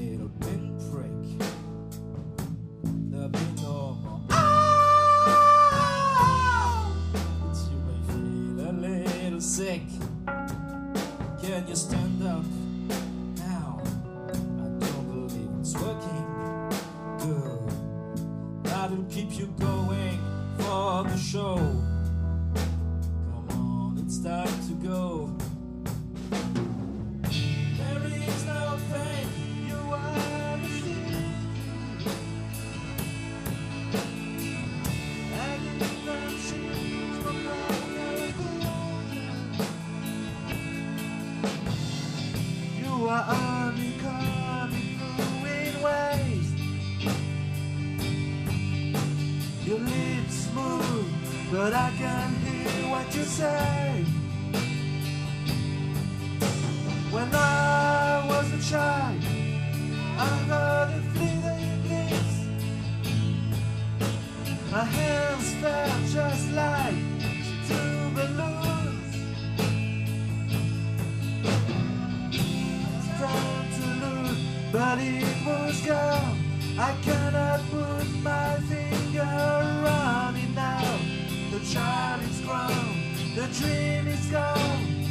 little pinprick. There'll be no more. But you may feel a little sick. Can you stand up now? I don't believe it's working. Good. That'll keep you going for the show. Come on, it's time to go. There is no pain you are feeling. And if that seems no you are only coming through in ways. Your lips move, but I can hear what you say. When I was a child, I heard a fleeting glimpse. My hands felt just like two balloons. It's time to lose, but it was gone. I cannot put my finger on it now. The child is grown, the dream is gone.